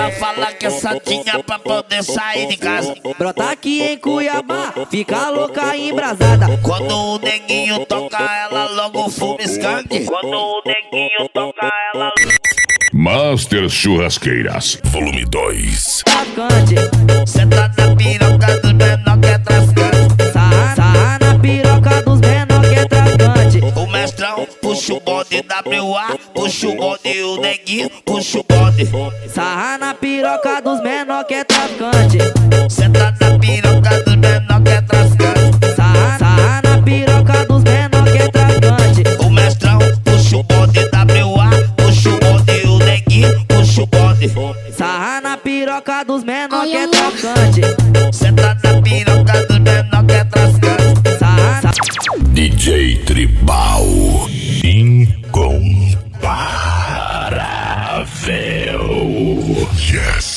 ela fala que é santinha pra poder sair de casa. Brota aqui em Cuiabá, fica louca e embrasada. Quando o neguinho toca, ela logo fuma skunk. Quando o neguinho toca, ela... Master Churrasqueiras, volume 2. Traficante, Senta na piroca dos menor que é traficante. sarra na piroca dos menor que é traficante. O mestrão puxa o bonde WA, puxa o bonde o neguinho, puxa o bonde. Sarra na piroca dos menor que é traficante. Senta na piroca dos menor que é traficante. Sarra na piroca dos menor que é traficante. O mestrão puxa o bonde WA, puxa o bonde o neguinho, puxa o bonde. Sarra na piroca dos menor que é traficante. Senta na piroca dos menor que é traficante. Sarra, DJ Tribal, incomparável. Yes.